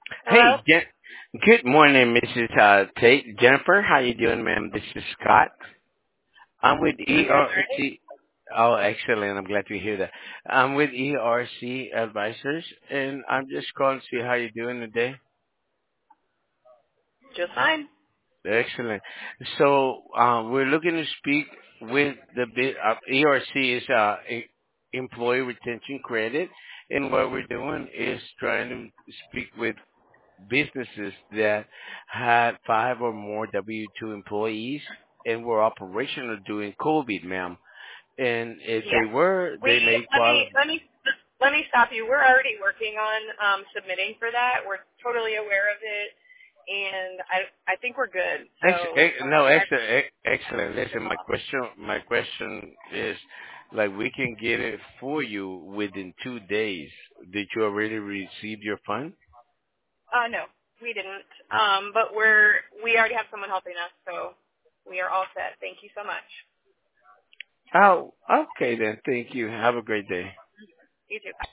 Hello? Hey, good morning, Mrs. Tate. Jennifer, how you doing, ma'am? This is Scott. I'm with Doing good, right? ERC. Oh, excellent. I'm glad to hear that. I'm with ERC Advisors, and I'm just calling to see how you're doing today. Just fine. Excellent. So, we're looking to speak with ERC is Employee Retention Credit, and what we're doing is trying to speak with businesses that had five or more W-2 employees and were operational during COVID, ma'am. And if Yeah. they were, We they may let me qualify. let me let me stop you. We're already working on submitting for that. We're totally aware of it, and I think we're good. So No, I excellent, excellent. Listen, my question is, like, we can get it for you within 2 days. Did you already receive your fund? no, we didn't. But we already have someone helping us, so we are all set. Thank you so much. Oh, okay then. Thank you. Have a great day. You too.